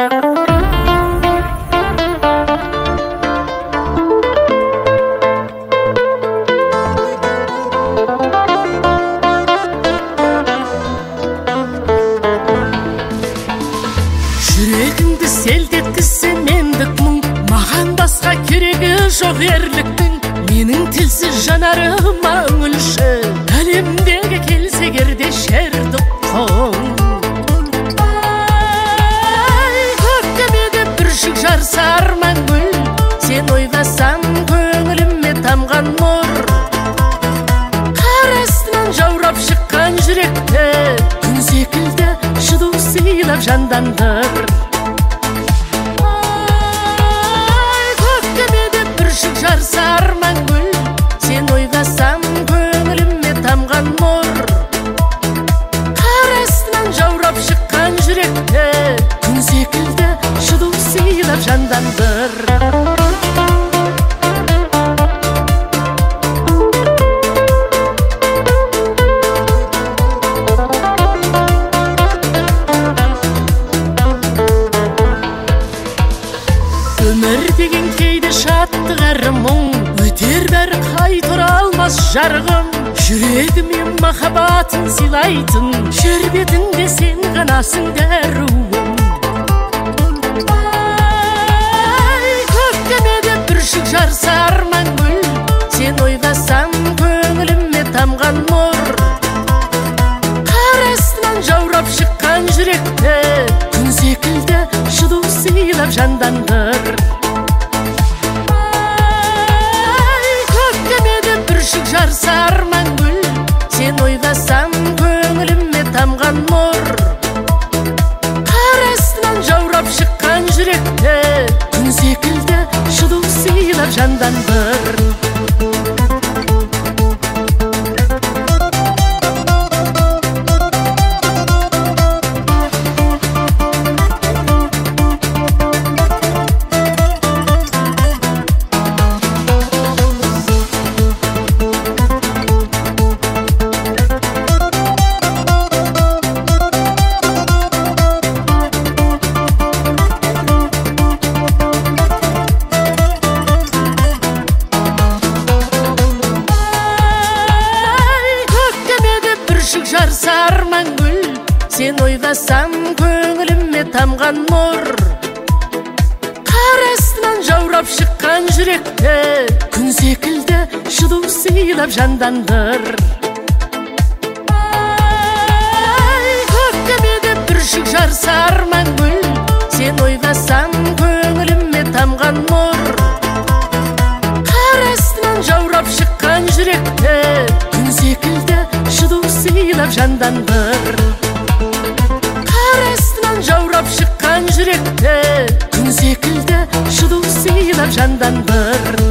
Жүрегіңді селт еткізсе мендік мұң, маған басқа керегі жоқ ерліктің. Менің тілсіз жанарыма үңілші, әлемдегі келсе керде шерді қоң. Көктемеде бүршік жарса арман гүл, сен ойласаң көңіліме тамған нұр. Қар астынан жаурап шыққан жүректі, күн секілді жылу сыйлап жандандыр. Көктемеде бүршік жарса арман гүл, сен ойласаң көңіліме тамған нұр. Қар астынан жаурап шыққан жүректі, күн секілді жылу сыйлап жандандыр. Өмір деген кейде шаттық әрі мұң, өтер бәрі қайтара алмас жарығым. Жүрегіме махаббатын сыйлайтын, жер бетінде сен ғанасың дәруім. Көктемеде бүршік жарса арман гүл, сен ойласаң көңіліме тамған нұр. Қар астынан жаурап шыққан жүректі, күн секілді жылу сыйлап жандандыр. Көктемеде бүршік жарса арман гүл, сен ойласаң көңіліме тамған нұр. Қар астынан жаурап шыққан жүректі, күн секілді жылу сыйлап жандандыр. Бүршік жарса арман гүл, сен ойласаң көңіліме тамған нұр. Қар астынан жаурап шыққан жүректі, күн секілді жылу сыйлап жандандыр. Көктемеде бүршік жарса арман гүл, сен ойласаң көңіліме тамған нұр. Қар астынан жаурап шыққан жүректі, күн секілді жылу сыйлап жандандыр. Қар астынан жаурап шыққан жүректі, күн секілді жылу сыйлап жандандыр.